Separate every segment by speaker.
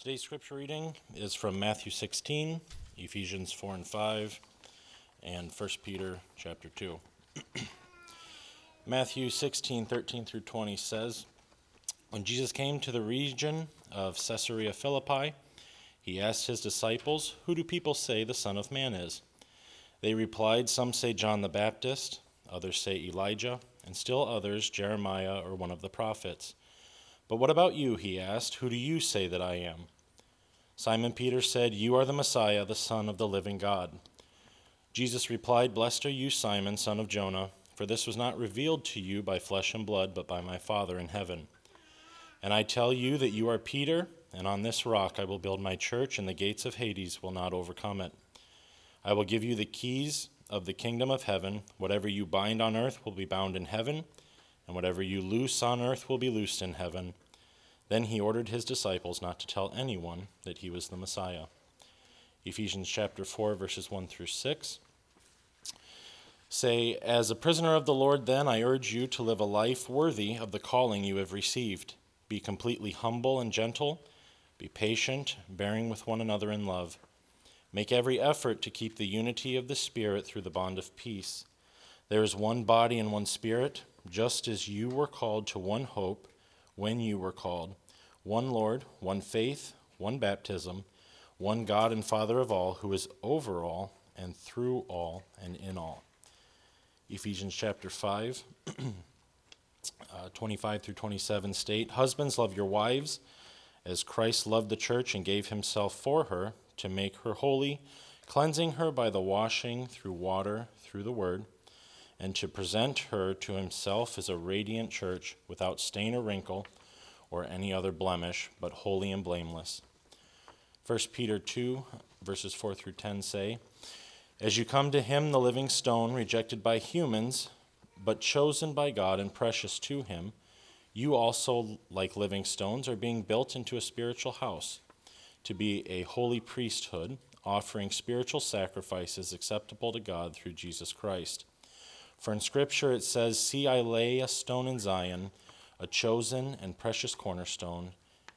Speaker 1: Today's scripture reading is from Matthew 16, Ephesians 4 and 5, and 1 Peter chapter 2. Matthew 16:13 through 20 says, When Jesus came to the region of Caesarea Philippi, he asked his disciples, Who do people say the Son of Man is? They replied, Some say John the Baptist, others say Elijah, and still others Jeremiah or one of the prophets. But what about you, he asked, who do you say that I am? Simon Peter said, You are the Messiah, the Son of the living God. Jesus replied, Blessed are you, Simon, son of Jonah, for this was not revealed to you by flesh and blood, but by my Father in heaven. And I tell you that you are Peter, and on this rock I will build my church, and the gates of Hades will not overcome it. I will give you the keys of the kingdom of heaven. Whatever you bind on earth will be bound in heaven, and whatever you loose on earth will be loosed in heaven. Then he ordered his disciples not to tell anyone that he was the Messiah. Ephesians chapter 4, verses 1 through 6 say, As a prisoner of the Lord, then, I urge you to live a life worthy of the calling you have received. Be completely humble and gentle. Be patient, bearing with one another in love. Make every effort to keep the unity of the Spirit through the bond of peace. There is one body and one Spirit, just as you were called to one hope when you were called, one Lord, one faith, one baptism, one God and Father of all, who is over all and through all and in all. Ephesians chapter 5, 25 through 27 state, Husbands, love your wives, as Christ loved the church and gave himself for her to make her holy, cleansing her by the washing through water through the word, and to present her to himself as a radiant church without stain or wrinkle or any other blemish, but holy and blameless. 1 Peter 2, verses 4 through 10 say, As you come to him, the living stone, rejected by humans, but chosen by God and precious to him, you also, like living stones, are being built into a spiritual house, to be a holy priesthood, offering spiritual sacrifices acceptable to God through Jesus Christ. For in Scripture it says, See, I lay a stone in Zion, a chosen and precious cornerstone,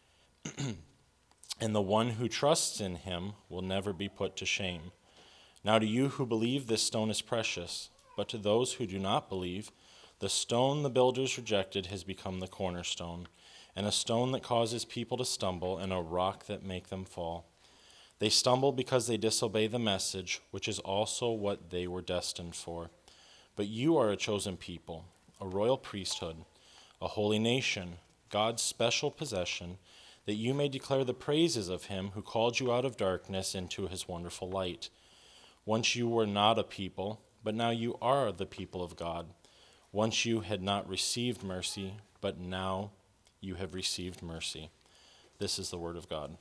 Speaker 1: and the one who trusts in him will never be put to shame. Now to you who believe, this stone is precious, but to those who do not believe, the stone the builders rejected has become the cornerstone, and a stone that causes people to stumble, and a rock that make them fall. They stumble because they disobey the message, which is also what they were destined for. But you are a chosen people, a royal priesthood, a holy nation, God's special possession, that you may declare the praises of him who called you out of darkness into his wonderful light. Once you were not a people, but now you are the people of God. Once you had not received mercy, but now you have received mercy. This is the word of God.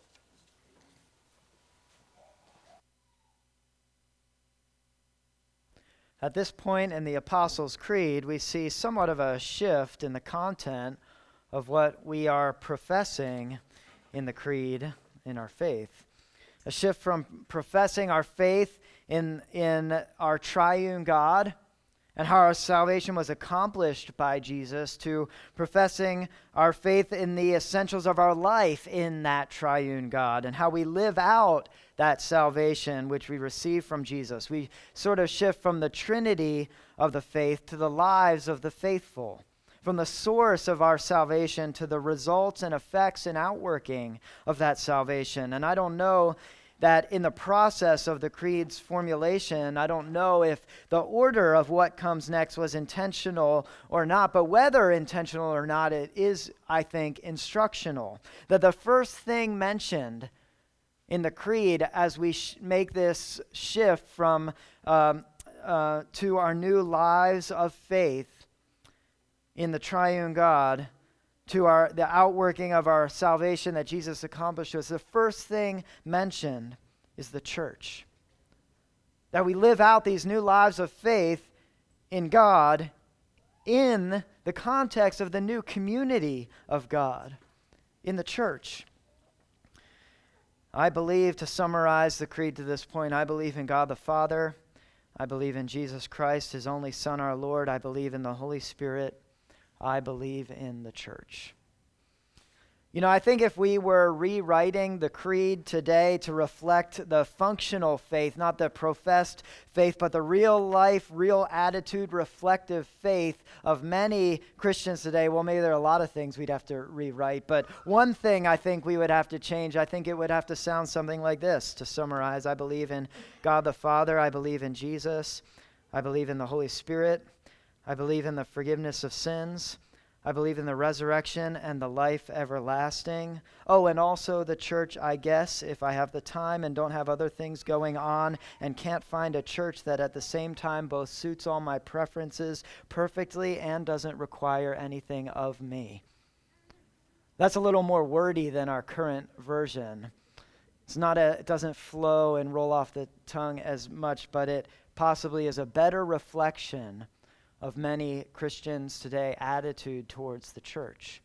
Speaker 2: At this point in the Apostles' Creed, we see somewhat of a shift in the content of what we are professing in the Creed, in our faith. A shift from professing our faith in our triune God and how our salvation was accomplished by Jesus to professing our faith in the essentials of our life in that triune God and how we live out that salvation which we receive from Jesus. We sort of shift from the Trinity of the faith to the lives of the faithful, from the source of our salvation to the results and effects and outworking of that salvation. And I don't know that in the process of the Creed's formulation, I don't know if the order of what comes next was intentional or not, but whether intentional or not, it is, I think, instructional. That the first thing mentioned in the Creed as we make this shift from to our new lives of faith in the triune God, to the outworking of our salvation that Jesus accomplished us, the first thing mentioned is the church. That we live out these new lives of faith in God in the context of the new community of God, in the church. I believe, to summarize the Creed to this point, I believe in God the Father. I believe in Jesus Christ, his only Son, our Lord. I believe in the Holy Spirit. I believe in the church. You know, I think if we were rewriting the creed today to reflect the functional faith, not the professed faith, but the real life, real attitude, reflective faith of many Christians today, well, maybe there are a lot of things we'd have to rewrite, but one thing I think we would have to change, I think it would have to sound something like this to summarize. I believe in God the Father. I believe in Jesus. I believe in the Holy Spirit. I believe in the forgiveness of sins. I believe in the resurrection and the life everlasting. Oh, and also the church, I guess, if I have the time and don't have other things going on and can't find a church that at the same time both suits all my preferences perfectly and doesn't require anything of me. That's a little more wordy than our current version. It doesn't flow and roll off the tongue as much, but it possibly is a better reflection of many Christians today attitude towards the church.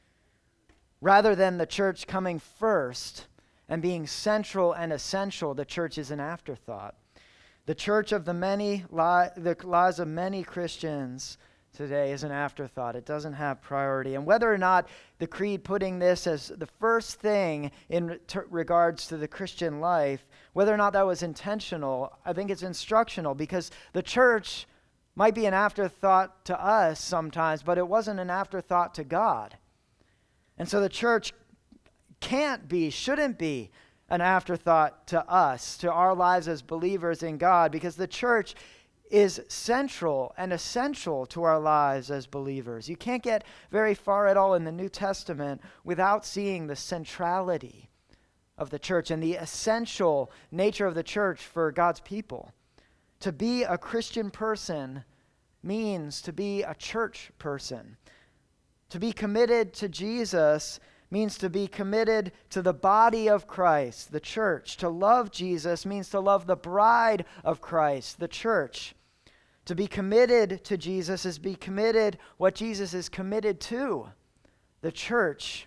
Speaker 2: Rather than the church coming first and being central and essential, the church is an afterthought. The church of the lives of many Christians today is an afterthought. It doesn't have priority. And whether or not the creed putting this as the first thing in regards to the Christian life, whether or not that was intentional, I think it's instructional, because the church might be an afterthought to us sometimes, but it wasn't an afterthought to God. And so the church shouldn't be an afterthought to us, to our lives as believers in God, because the church is central and essential to our lives as believers. You can't get very far at all in the New Testament without seeing the centrality of the church and the essential nature of the church for God's people. To be a Christian person means to be a church person. To be committed to Jesus means to be committed to the body of Christ, the church. To love Jesus means to love the bride of Christ, the church. To be committed to Jesus is be committed what Jesus is committed to, the church,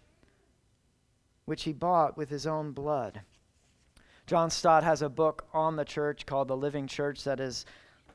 Speaker 2: which he bought with his own blood. John Stott has a book on the church called The Living Church that is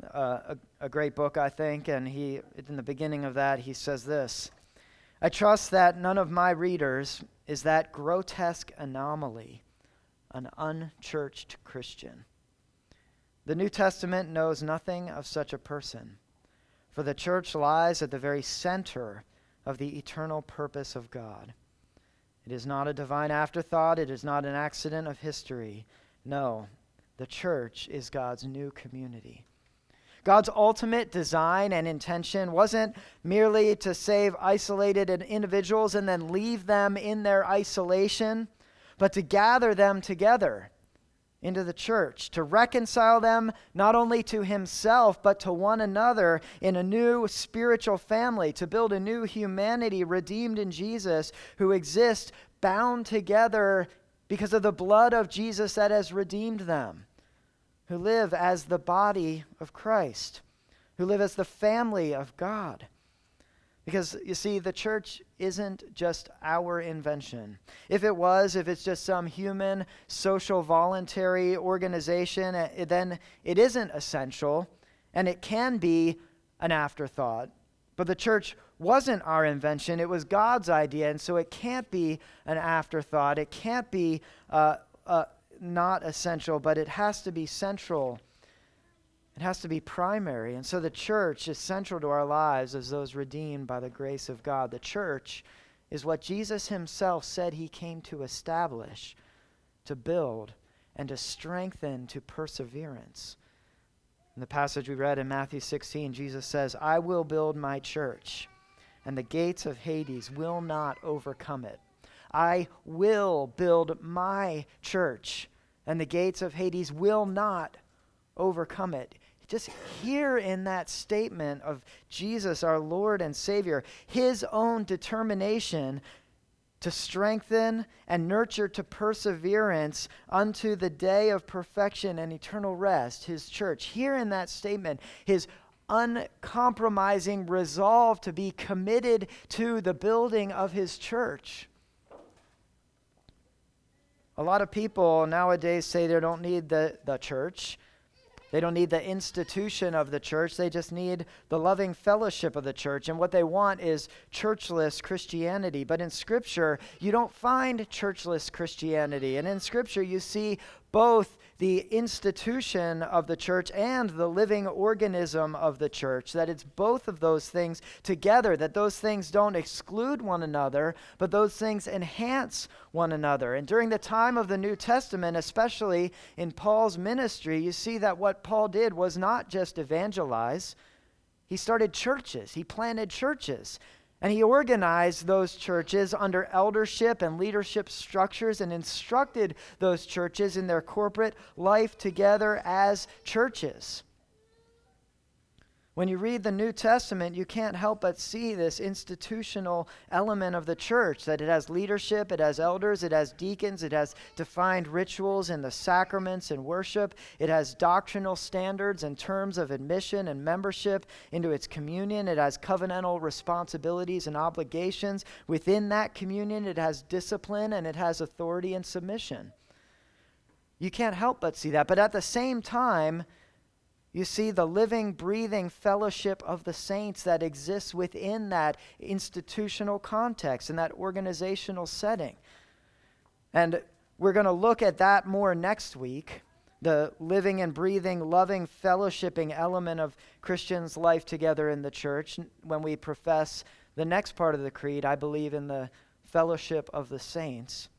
Speaker 2: a great book, I think, and in the beginning of that, he says this: I trust that none of my readers is that grotesque anomaly, an unchurched Christian. The New Testament knows nothing of such a person, for the church lies at the very center of the eternal purpose of God. It is not a divine afterthought. It is not an accident of history. No, the church is God's new community. God's ultimate design and intention wasn't merely to save isolated individuals and then leave them in their isolation, but to gather them together into the church, to reconcile them not only to himself, but to one another in a new spiritual family, to build a new humanity redeemed in Jesus who exists bound together because of the blood of Jesus that has redeemed them, who live as the body of Christ, who live as the family of God. Because, you see, the church isn't just our invention. If it's just some human, social, voluntary organization, then it isn't essential, and it can be an afterthought. But the church wasn't our invention. It was God's idea, and so it can't be an afterthought. It can't be not essential, but it has to be central. It has to be primary. And so the church is central to our lives as those redeemed by the grace of God. The church is what Jesus himself said he came to establish, to build, and to strengthen to perseverance. In the passage we read in Matthew 16, Jesus says, I will build my church, and the gates of Hades will not overcome it. I will build my church, and the gates of Hades will not overcome it. Just hear in that statement of Jesus, our Lord and Savior, his own determination to strengthen and nurture to perseverance unto the day of perfection and eternal rest, his church. Hear in that statement his uncompromising resolve to be committed to the building of his church. A lot of people nowadays say they don't need the church. They don't need the institution of the church. They just need the loving fellowship of the church. And what they want is churchless Christianity. But in Scripture, you don't find churchless Christianity. And in Scripture, you see both the institution of the church and the living organism of the church, that it's both of those things together, that those things don't exclude one another, but those things enhance one another. And during the time of the New Testament, especially in Paul's ministry, you see that what Paul did was not just evangelize. He started churches. He planted churches. And he organized those churches under eldership and leadership structures and instructed those churches in their corporate life together as churches. When you read the New Testament, you can't help but see this institutional element of the church, that it has leadership, it has elders, it has deacons, it has defined rituals in the sacraments and worship, it has doctrinal standards and terms of admission and membership into its communion, it has covenantal responsibilities and obligations. Within that communion, it has discipline and it has authority and submission. You can't help but see that. But at the same time, you see the living, breathing fellowship of the saints that exists within that institutional context and that organizational setting. And we're going to look at that more next week, the living and breathing, loving, fellowshipping element of Christians' life together in the church. When we profess the next part of the creed, I believe in the fellowship of the saints.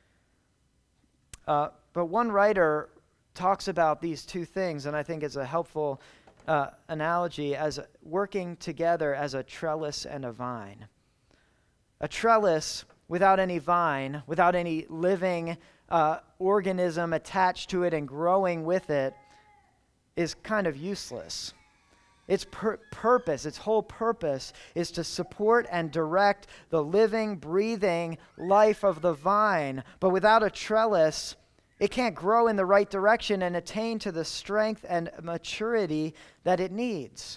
Speaker 2: But one writer talks about these two things, and I think it's a helpful analogy as working together as a trellis and a vine. A trellis without any vine, without any living organism attached to it and growing with it, is kind of useless. Its purpose, its whole purpose, is to support and direct the living, breathing life of the vine. But without a trellis, it can't grow in the right direction and attain to the strength and maturity that it needs.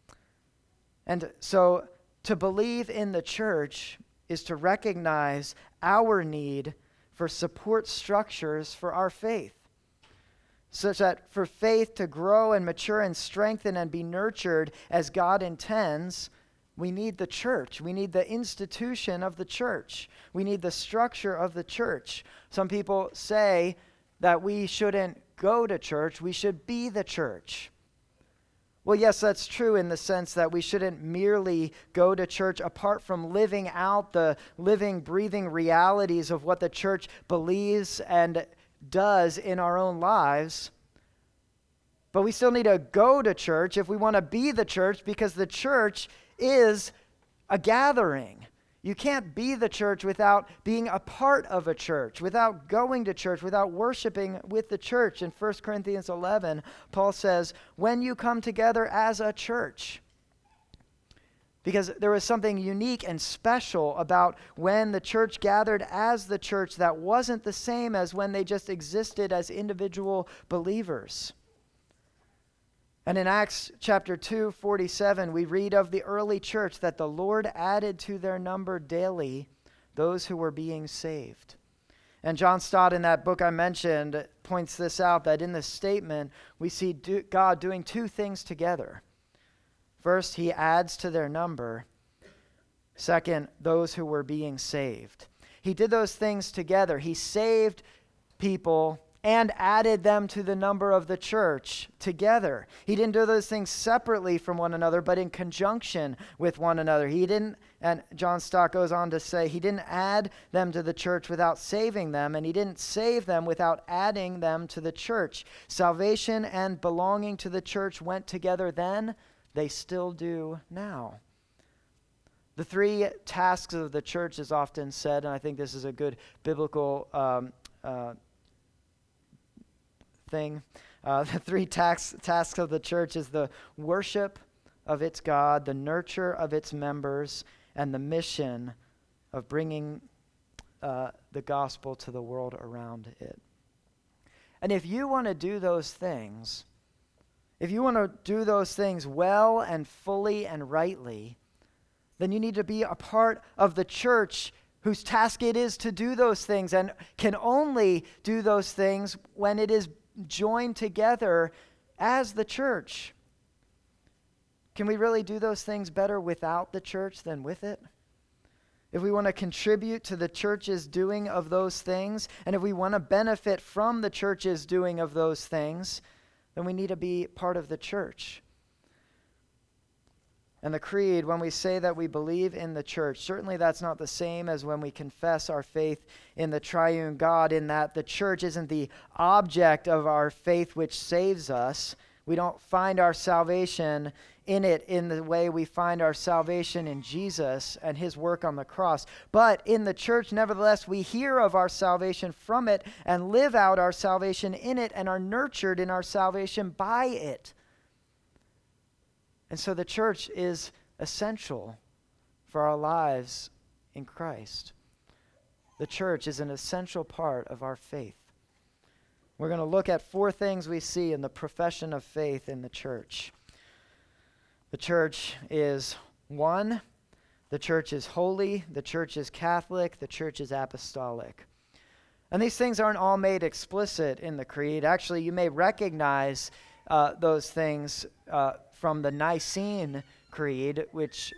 Speaker 2: And so to believe in the church is to recognize our need for support structures for our faith, such that for faith to grow and mature and strengthen and be nurtured as God intends, we need the church. We need the institution of the church. We need the structure of the church. Some people say that we shouldn't go to church, we should be the church. Well, yes, that's true in the sense that we shouldn't merely go to church apart from living out the living, breathing realities of what the church believes and does in our own lives. But we still need to go to church if we want to be the church, because the church is a gathering. You can't be the church without being a part of a church, without going to church, without worshiping with the church. In 1 Corinthians 11, Paul says, when you come together as a church, because there was something unique and special about when the church gathered as the church that wasn't the same as when they just existed as individual believers. And in Acts chapter 2:47, we read of the early church that the Lord added to their number daily those who were being saved. And John Stott, in that book I mentioned, points this out, that in this statement, we see God doing two things together. First, he adds to their number. Second, those who were being saved. He did those things together. He saved people and added them to the number of the church together. He didn't do those things separately from one another, but in conjunction with one another. He didn't, and John Stott goes on to say, he didn't add them to the church without saving them, and he didn't save them without adding them to the church. Salvation and belonging to the church went together then, they still do now. The three tasks of the church is often said, and I think this is a good biblical thing. The three tasks of the church is the worship of its God, the nurture of its members, and the mission of bringing the gospel to the world around it. And if you want to do those things, if you want to do those things well and fully and rightly, then you need to be a part of the church whose task it is to do those things, and can only do those things when it is joined together as the church. Can we really do those things better without the church than with it? If we want to contribute to the church's doing of those things, and if we want to benefit from the church's doing of those things, then we need to be part of the church. And the creed, when we say that we believe in the church, certainly that's not the same as when we confess our faith in the triune God, in that the church isn't the object of our faith which saves us. We don't find our salvation in it in the way we find our salvation in Jesus and his work on the cross. But in the church, nevertheless, we hear of our salvation from it and live out our salvation in it and are nurtured in our salvation by it. And so the church is essential for our lives in Christ. The church is an essential part of our faith. We're going to look at 4 things we see in the profession of faith in the church. The church is one, the church is holy, the church is Catholic, the church is apostolic. And these things aren't all made explicit in the creed. Actually, you may recognize those things from the Nicene Creed, which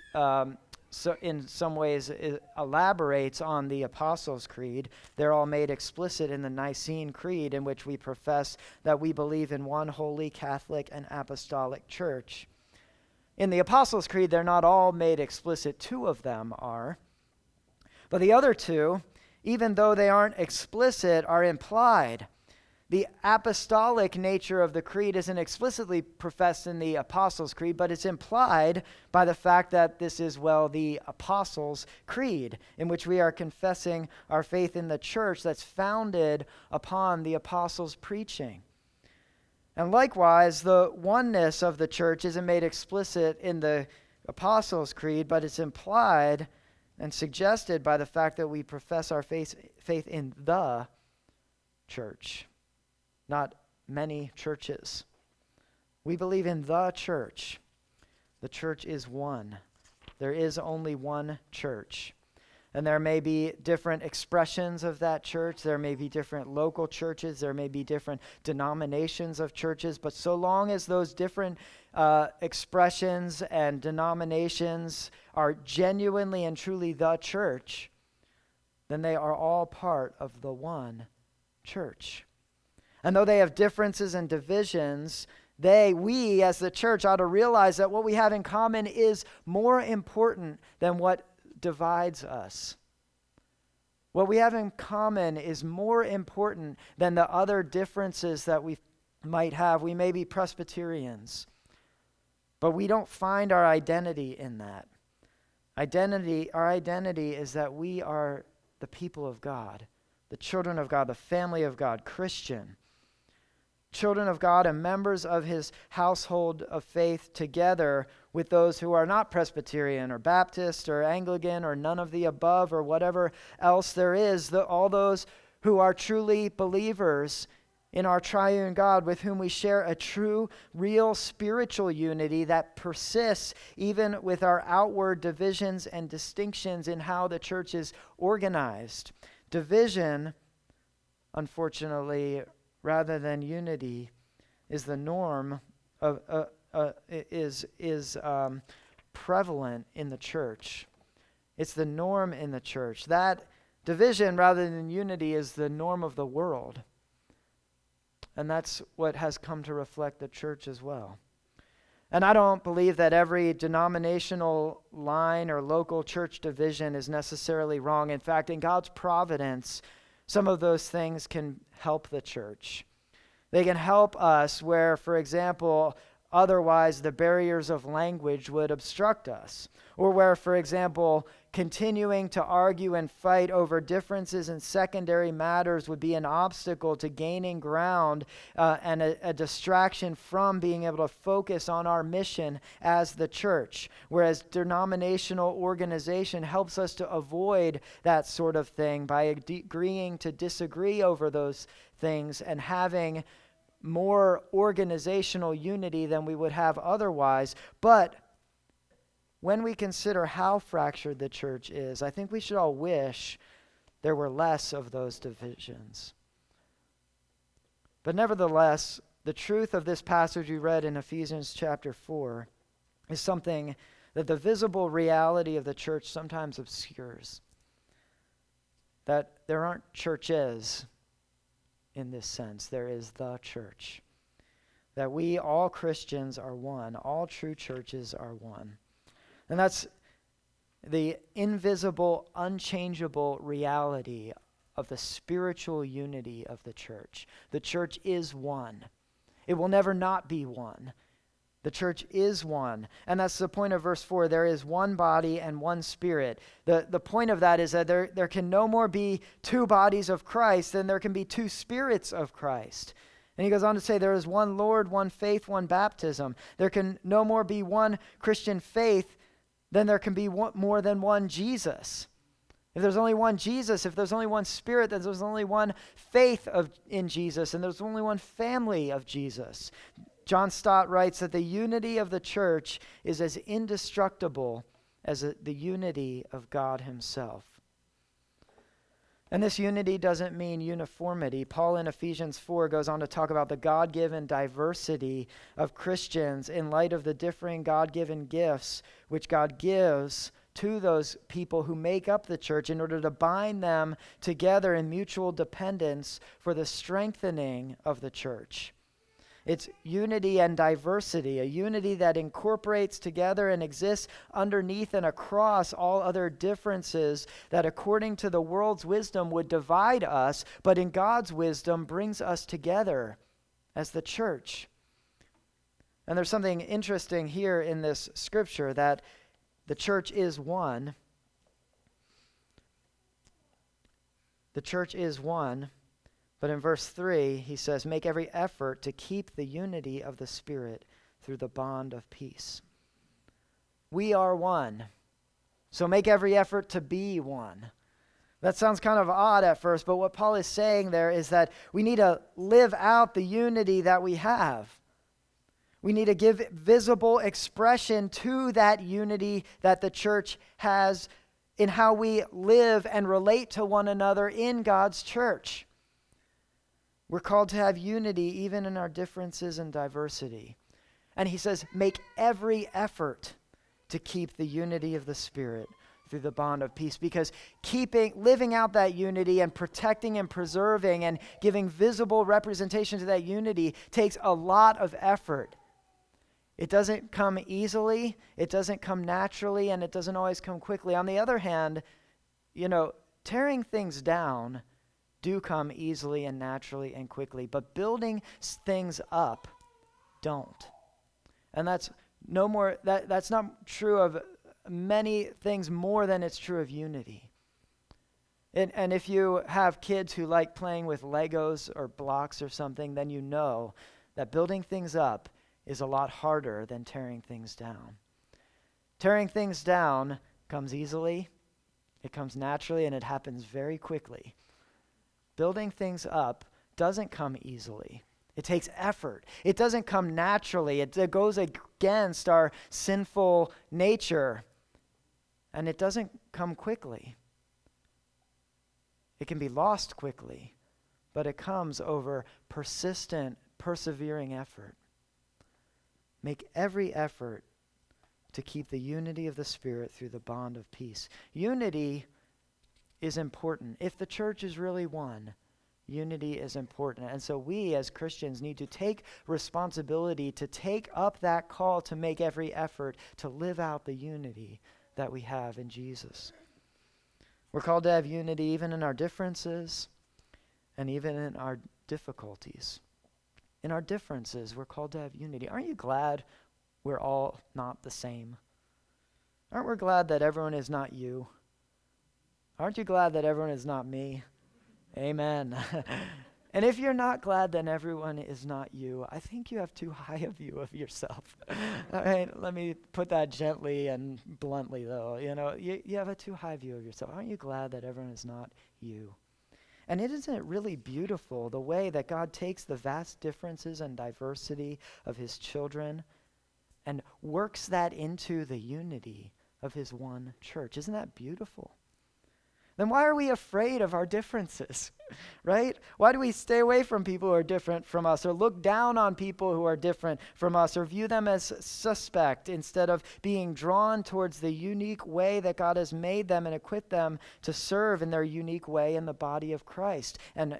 Speaker 2: so in some ways elaborates on the Apostles' Creed. They're all made explicit in the Nicene Creed, in which we profess that we believe in one holy, Catholic, and apostolic church. In the Apostles' Creed, they're not all made explicit. 2 of them are. But the other 2, even though they aren't explicit, are implied. The apostolic nature of the creed isn't explicitly professed in the Apostles' Creed, but it's implied by the fact that this is, well, the Apostles' Creed, in which we are confessing our faith in the church that's founded upon the Apostles' preaching. And likewise, the oneness of the church isn't made explicit in the Apostles' Creed, but it's implied and suggested by the fact that we profess our faith in the church, not many churches. We believe in the church. The church is one. There is only one church. And there may be different expressions of that church. There may be different local churches. There may be different denominations of churches. But so long as those different expressions and denominations are genuinely and truly the church, then they are all part of the one church. And though they have differences and divisions, we as the church ought to realize that what we have in common is more important than what divides us. What we have in common is more important than the other differences that we might have. We may be Presbyterians, but we don't find our identity in that. Our identity is that we are the people of God, the children of God, the family of God, Christian. Children of God and members of his household of faith, together with those who are not Presbyterian or Baptist or Anglican or none of the above or whatever else there is, all those who are truly believers in our triune God, with whom we share a true, real spiritual unity that persists even with our outward divisions and distinctions in how the church is organized. Division, unfortunately, rather than unity, is the norm is prevalent in the church. It's the norm in the church. That division rather than unity is the norm of the world. And that's what has come to reflect the church as well. And I don't believe that every denominational line or local church division is necessarily wrong. In fact, in God's providence, some of those things can help the church. They can help us where, for example, otherwise the barriers of language would obstruct us. Or where, for example, continuing to argue and fight over differences in secondary matters would be an obstacle to gaining ground and a distraction from being able to focus on our mission as the church. Whereas denominational organization helps us to avoid that sort of thing by agreeing to disagree over those things and having more organizational unity than we would have otherwise. But when we consider how fractured the church is, I think we should all wish there were less of those divisions. But nevertheless, the truth of this passage we read in Ephesians chapter 4 is something that the visible reality of the church sometimes obscures. That there aren't churches in this sense. There is the church. That we, all Christians, are one. All true churches are one. And that's the invisible, unchangeable reality of the spiritual unity of the church. The church is one. It will never not be one. The church is one. And that's the point of verse 4. There is one body and one spirit. The point of that is that there can no more be two bodies of Christ than there can be two spirits of Christ. And he goes on to say there is one Lord, one faith, one baptism. There can no more be one Christian faith than there can be more than one Jesus. If there's only one Jesus, if there's only one Spirit, then there's only one faith in Jesus, and there's only one family of Jesus. John Stott writes that the unity of the church is as indestructible as the unity of God himself. And this unity doesn't mean uniformity. Paul in Ephesians 4 goes on to talk about the God-given diversity of Christians in light of the differing God-given gifts which God gives to those people who make up the church in order to bind them together in mutual dependence for the strengthening of the church. It's unity and diversity, a unity that incorporates together and exists underneath and across all other differences that according to the world's wisdom would divide us, but in God's wisdom brings us together as the church. And there's something interesting here in this scripture that the church is one. The church is one. But in verse 3, he says, make every effort to keep the unity of the Spirit through the bond of peace. We are one. So make every effort to be one. That sounds kind of odd at first, but what Paul is saying there is that we need to live out the unity that we have. We need to give visible expression to that unity that the church has in how we live and relate to one another in God's church. We're called to have unity even in our differences and diversity. And he says, make every effort to keep the unity of the Spirit through the bond of peace. Because living out that unity and protecting and preserving and giving visible representation to that unity takes a lot of effort. It doesn't come easily, it doesn't come naturally, and it doesn't always come quickly. On the other hand, tearing things down do come easily and naturally and quickly, but building things up don't. And that's not true of many things more than it's true of unity. And if you have kids who like playing with Legos or blocks or something, then you know that building things up is a lot harder than tearing things down. Tearing things down comes easily, it comes naturally, and it happens very quickly. Building things up doesn't come easily. It takes effort. It doesn't come naturally. It goes against our sinful nature. And it doesn't come quickly. It can be lost quickly, but it comes over persistent, persevering effort. Make every effort to keep the unity of the Spirit through the bond of peace. Unity is important. If the church is really one, unity is important. And so we as Christians need to take responsibility to take up that call to make every effort to live out the unity that we have in Jesus. We're called to have unity even in our differences and even in our difficulties. In our differences, we're called to have unity. Aren't you glad we're all not the same? Aren't we glad that everyone is not you? Aren't you glad that everyone is not me? Amen. And if you're not glad that everyone is not you, I think you have too high a view of yourself. All right, let me put that gently and bluntly, though. You have a too high view of yourself. Aren't you glad that everyone is not you? And isn't it really beautiful the way that God takes the vast differences and diversity of his children and works that into the unity of his one church? Isn't that beautiful? then why are we afraid of our differences, right? Why do we stay away from people who are different from us, or look down on people who are different from us, or view them as suspect instead of being drawn towards the unique way that God has made them and equipped them to serve in their unique way in the body of Christ, and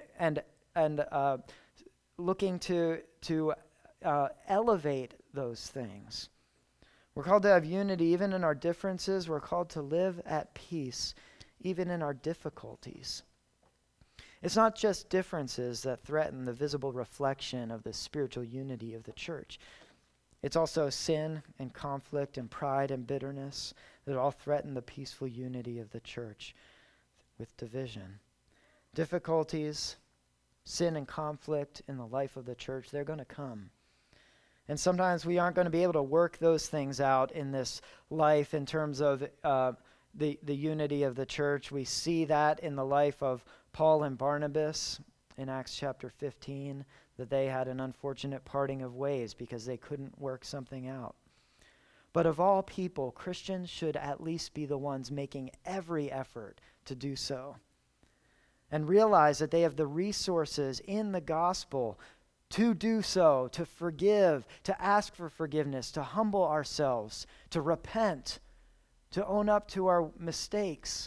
Speaker 2: looking to elevate those things? We're called to have unity even in our differences. We're called to live at peace even in our difficulties. It's not just differences that threaten the visible reflection of the spiritual unity of the church. It's also sin and conflict and pride and bitterness that all threaten the peaceful unity of the church with division. Difficulties, sin and conflict in the life of the church, they're going to come. And sometimes we aren't going to be able to work those things out in this life in terms of the unity of the church. We see that in the life of Paul and Barnabas in Acts chapter 15, that they had an unfortunate parting of ways because they couldn't work something out. But of all people, Christians should at least be the ones making every effort to do so, and realize that they have the resources in the gospel to do so, to forgive, to ask for forgiveness, to humble ourselves, to repent, to own up to our mistakes.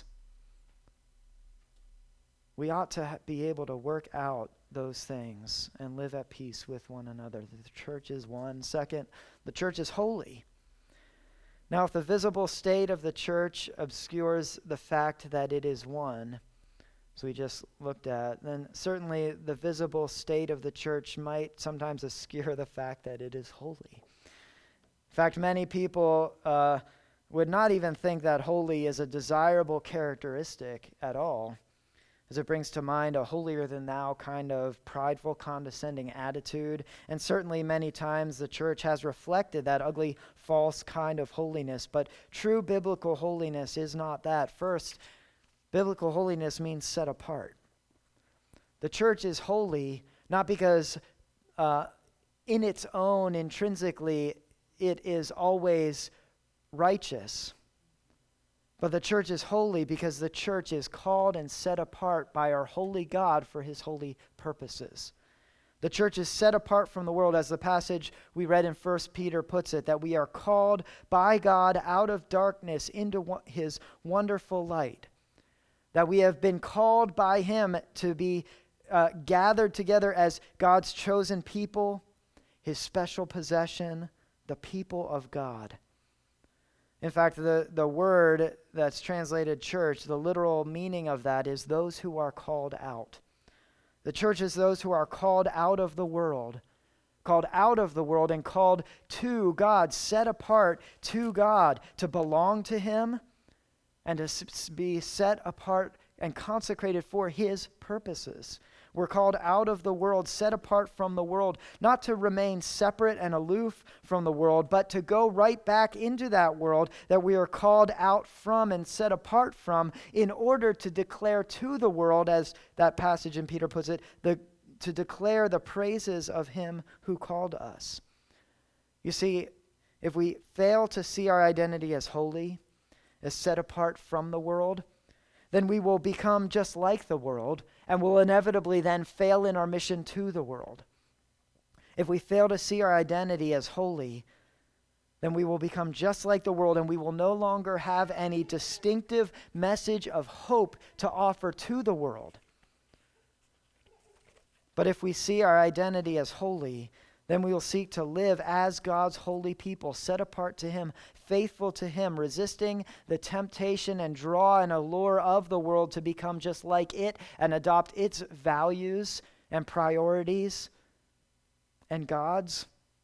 Speaker 2: We ought to be able to work out those things and live at peace with one another. The church is one. Second, the church is holy. Now, if the visible state of the church obscures the fact that it is one, as we just looked at, then certainly the visible state of the church might sometimes obscure the fact that it is holy. In fact, many people would not even think that holy is a desirable characteristic at all, as it brings to mind a holier-than-thou kind of prideful, condescending attitude. And certainly many times the church has reflected that ugly, false kind of holiness. But true biblical holiness is not that. First, biblical holiness means set apart. The church is holy not because in its own, intrinsically, it is always righteous. But the church is holy because the church is called and set apart by our holy God for his holy purposes. The church is set apart from the world, as the passage we read in 1 Peter puts it, that we are called by God out of darkness into his wonderful light. That we have been called by him to be gathered together as God's chosen people, his special possession, the people of God. In fact, the word that's translated church, the literal meaning of that is those who are called out. The church is those who are called out of the world and called to God, set apart to God, to belong to him and to be set apart and consecrated for his purposes. We're called out of the world, set apart from the world, not to remain separate and aloof from the world, but to go right back into that world that we are called out from and set apart from in order to declare to the world, as that passage in Peter puts it, to declare the praises of him who called us. You see, if we fail to see our identity as holy, as set apart from the world, then we will become just like the world and will inevitably then fail in our mission to the world. If we fail to see our identity as holy, then we will become just like the world and we will no longer have any distinctive message of hope to offer to the world. But if we see our identity as holy, then we will seek to live as God's holy people, set apart to him, faithful to him, resisting the temptation and draw and allure of the world to become just like it and adopt its values and priorities and God's,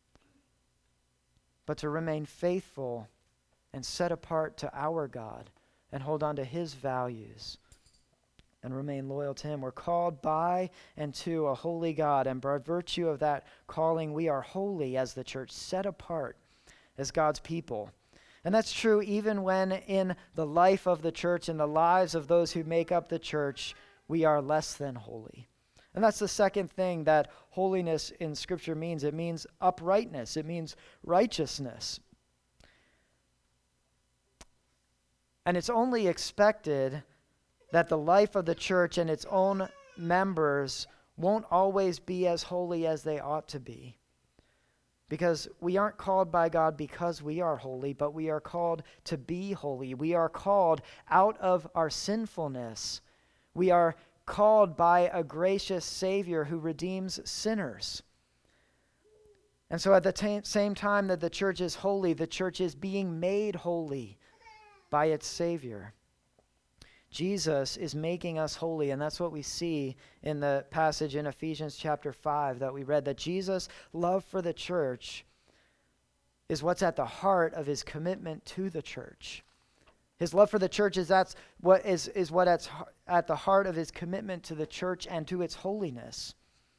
Speaker 2: but to remain faithful and set apart to our God and hold on to his values and remain loyal to him. We're called by and to a holy God, and by virtue of that calling, we are holy as the church, set apart as God's people. And that's true even when in the life of the church and the lives of those who make up the church, we are less than holy. And that's the second thing that holiness in Scripture means. It means uprightness. It means righteousness. And it's only expected that the life of the church and its own members won't always be as holy as they ought to be. Because we aren't called by God because we are holy, but we are called to be holy. We are called out of our sinfulness. We are called by a gracious Savior who redeems sinners. And so at the same time that the church is holy, the church is being made holy by its Savior. Jesus is making us holy, and that's what we see in the passage in Ephesians chapter 5 that we read, that Jesus' love for the church is what's at the heart of his commitment to the church. His love for the church is what at the heart of his commitment to the church and to its holiness.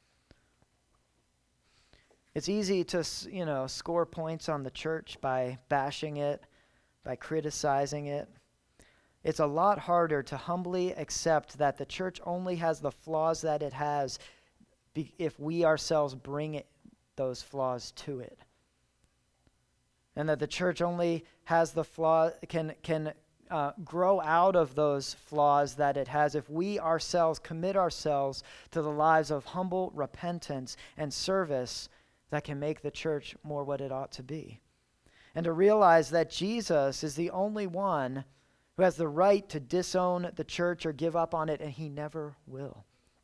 Speaker 2: It's easy to, score points on the church by bashing it, by criticizing it. It's a lot harder to humbly accept that the church only has the flaws that it has if we ourselves bring those flaws to it. And that the church only has the flaw, can grow out of those flaws that it has if we ourselves commit ourselves to the lives of humble repentance and service that can make the church more what it ought to be. And to realize that Jesus is the only one who has the right to disown the church or give up on it, and he never will.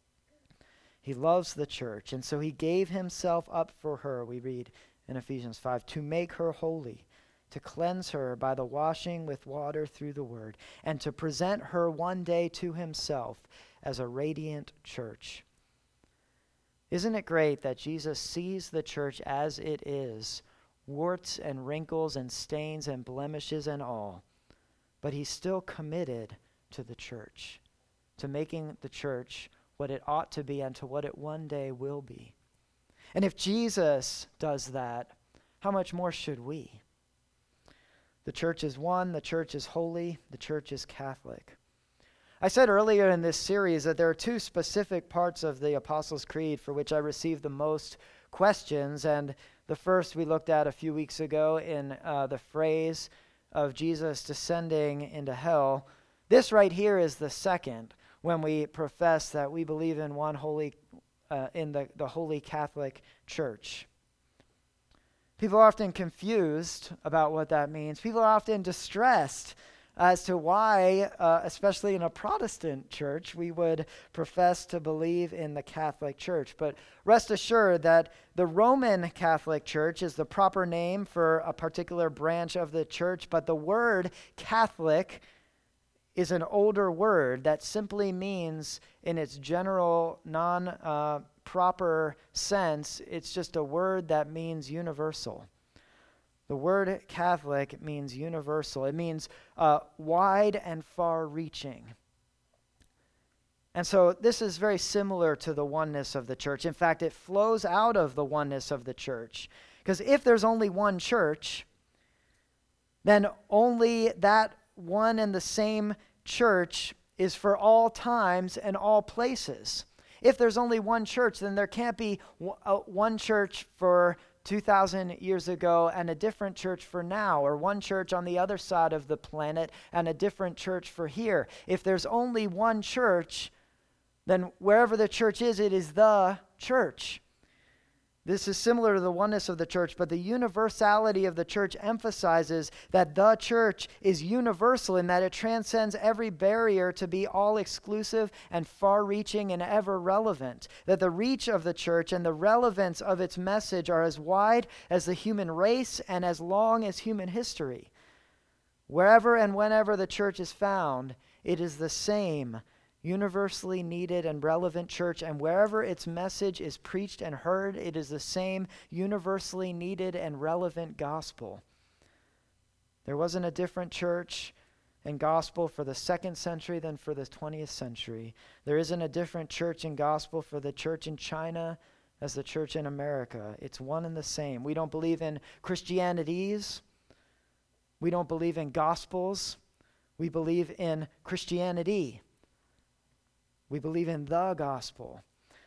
Speaker 2: He loves the church, and so he gave himself up for her, we read in Ephesians 5, to make her holy, to cleanse her by the washing with water through the word, and to present her one day to himself as a radiant church. Isn't it great that Jesus sees the church as it is, warts and wrinkles and stains and blemishes and all, but he's still committed to the church, to making the church what it ought to be and to what it one day will be. And if Jesus does that, how much more should we? The church is one, the church is holy, the church is Catholic. I said earlier in this series that there are two specific parts of the Apostles' Creed for which I received the most questions, and the first we looked at a few weeks ago in the phrase of Jesus descending into hell. This right here is the second, when we profess that we believe in one holy, in the Holy Catholic Church. People are often confused about what that means. People are often distressed as to why, especially in a Protestant church, we would profess to believe in the Catholic Church. But rest assured that the Roman Catholic Church is the proper name for a particular branch of the church, but the word Catholic is an older word that simply means, in its general non-proper sense, it's just a word that means universal. The word Catholic means universal. It means wide and far-reaching. And so this is very similar to the oneness of the church. In fact, it flows out of the oneness of the church. Because if there's only one church, then only that one and the same church is for all times and all places. If there's only one church, then there can't be one church for 2,000 years ago and a different church for now, or one church on the other side of the planet and a different church for here. If there's only one church, then wherever the church is, it is the church. This is similar to the oneness of the church, but the universality of the church emphasizes that the church is universal in that it transcends every barrier to be all-exclusive and far-reaching and ever-relevant. That the reach of the church and the relevance of its message are as wide as the human race and as long as human history. Wherever and whenever the church is found, it is the same universally needed and relevant church, and wherever its message is preached and heard, it is the same universally needed and relevant gospel. There wasn't a different church and gospel for the 2nd century than for the 20th century. There isn't a different church and gospel for the church in China as the church in America. It's one and the same. We don't believe in Christianities. We don't believe in gospels. We believe in Christianity. We believe in the gospel.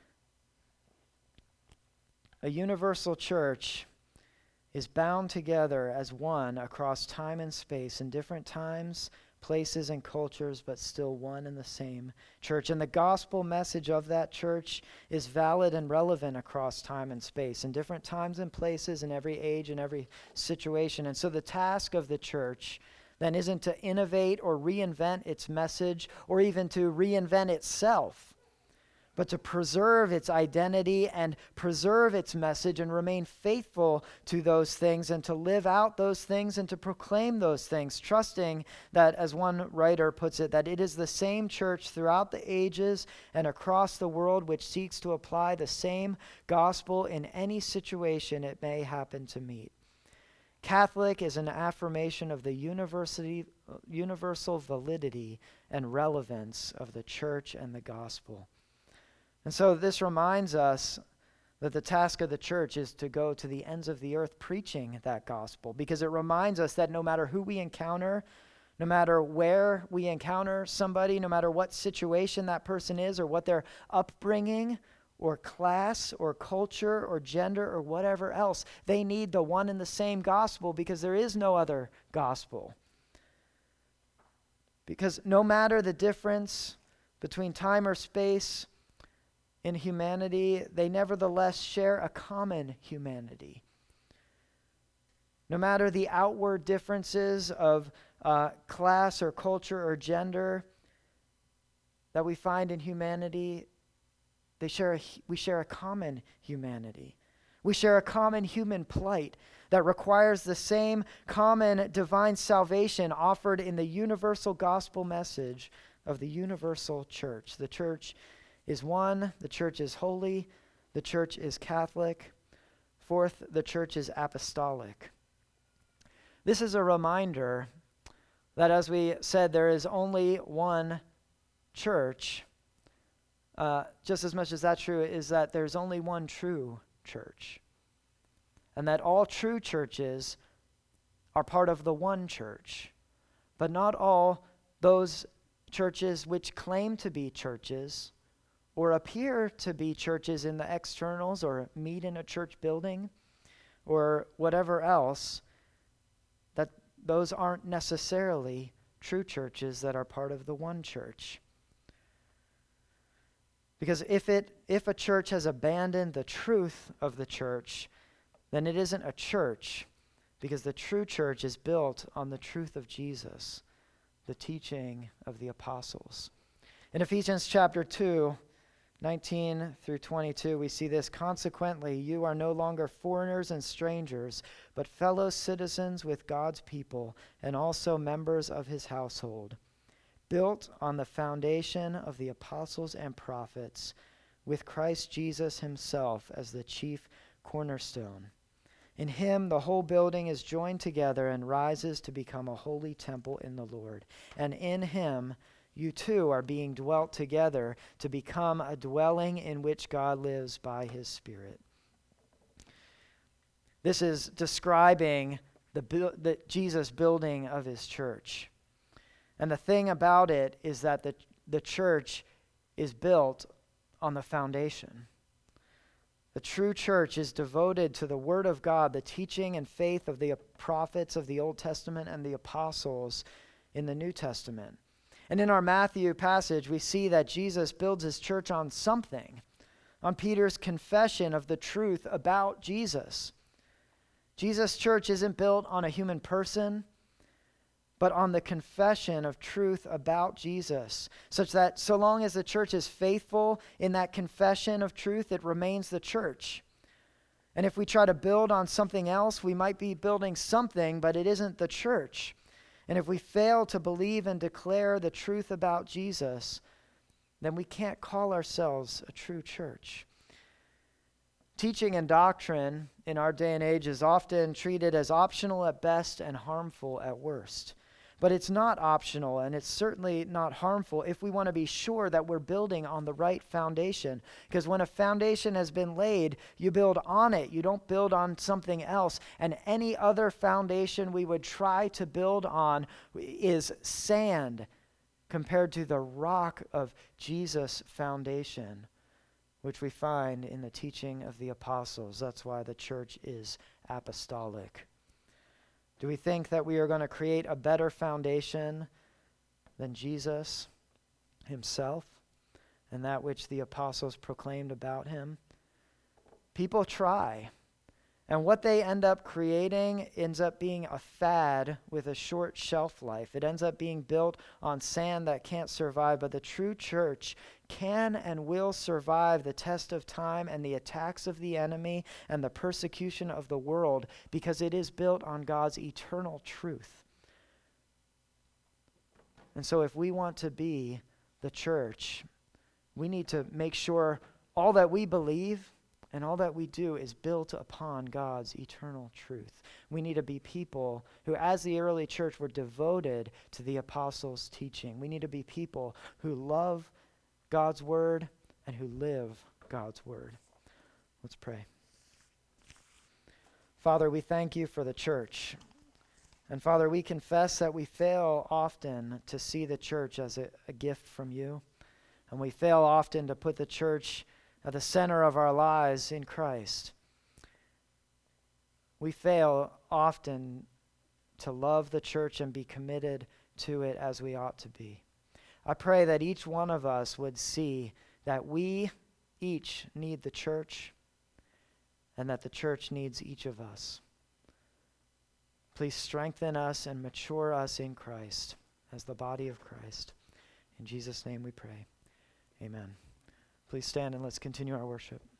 Speaker 2: A universal church is bound together as one across time and space in different times, places and cultures, but still one and the same church. And the gospel message of that church is valid and relevant across time and space, in different times and places, in every age and every situation. And so the task of the church then isn't to innovate or reinvent its message or even to reinvent itself, but to preserve its identity and preserve its message and remain faithful to those things and to live out those things and to proclaim those things, trusting that, as one writer puts it, that it is the same church throughout the ages and across the world which seeks to apply the same gospel in any situation it may happen to meet. Catholic is an affirmation of the universal validity and relevance of the church and the gospel. And so this reminds us that the task of the church is to go to the ends of the earth preaching that gospel, because it reminds us that no matter who we encounter, no matter where we encounter somebody, no matter what situation that person is or what their upbringing or class or culture or gender or whatever else, they need the one and the same gospel, because there is no other gospel. Because no matter the difference between time or space in humanity, they nevertheless share a common humanity. No matter the outward differences of class or culture or gender that we find in humanity, we share a common humanity. We share a common human plight that requires the same common divine salvation offered in the universal gospel message of the universal church. The church is one, the church is holy, the church is Catholic. Fourth, the church is apostolic. This is a reminder that, as we said, there is only one church. Just as much as that's true, is that there's only one true church. And that all true churches are part of the one church. But not all those churches which claim to be churches or appear to be churches in the externals or meet in a church building or whatever else, that those aren't necessarily true churches that are part of the one church. Because if a church has abandoned the truth of the church, then it isn't a church, because the true church is built on the truth of Jesus, the teaching of the apostles. In Ephesians chapter 2, 19 through 22, we see this: consequently, you are no longer foreigners and strangers, but fellow citizens with God's people and also members of his household, built on the foundation of the apostles and prophets, with Christ Jesus himself as the chief cornerstone. In him the whole building is joined together and rises to become a holy temple in the Lord. And in him you too are being dwelt together to become a dwelling in which God lives by his Spirit. This is describing the Jesus building of his church. And the thing about it is that the church is built on the foundation. The true church is devoted to the Word of God, the teaching and faith of the prophets of the Old Testament and the apostles in the New Testament. And in our Matthew passage, we see that Jesus builds his church on something, on Peter's confession of the truth about Jesus. Jesus' church isn't built on a human person, but on the confession of truth about Jesus, such that so long as the church is faithful in that confession of truth, it remains the church. And if we try to build on something else, we might be building something, but it isn't the church. And if we fail to believe and declare the truth about Jesus, then we can't call ourselves a true church. Teaching and doctrine in our day and age is often treated as optional at best and harmful at worst. But it's not optional, and it's certainly not harmful if we want to be sure that we're building on the right foundation. Because when a foundation has been laid, you build on it. You don't build on something else. And any other foundation we would try to build on is sand compared to the rock of Jesus' foundation, which we find in the teaching of the apostles. That's why the church is apostolic. Do we think that we are going to create a better foundation than Jesus himself and that which the apostles proclaimed about him. People try. And what they end up creating ends up being a fad with a short shelf life. It ends up being built on sand that can't survive. But the true church can and will survive the test of time and the attacks of the enemy and the persecution of the world because it is built on God's eternal truth. And so if we want to be the church, we need to make sure all that we believe and all that we do is built upon God's eternal truth. We need to be people who, as the early church, were devoted to the apostles' teaching. We need to be people who love God's word and who live God's word. Let's pray. Father, we thank you for the church. And Father, we confess that we fail often to see the church as a gift from you. And we fail often to put the church at the center of our lives in Christ. We fail often to love the church and be committed to it as we ought to be. I pray that each one of us would see that we each need the church and that the church needs each of us. Please strengthen us and mature us in Christ as the body of Christ. In Jesus' name we pray. Amen. Please stand and let's continue our worship.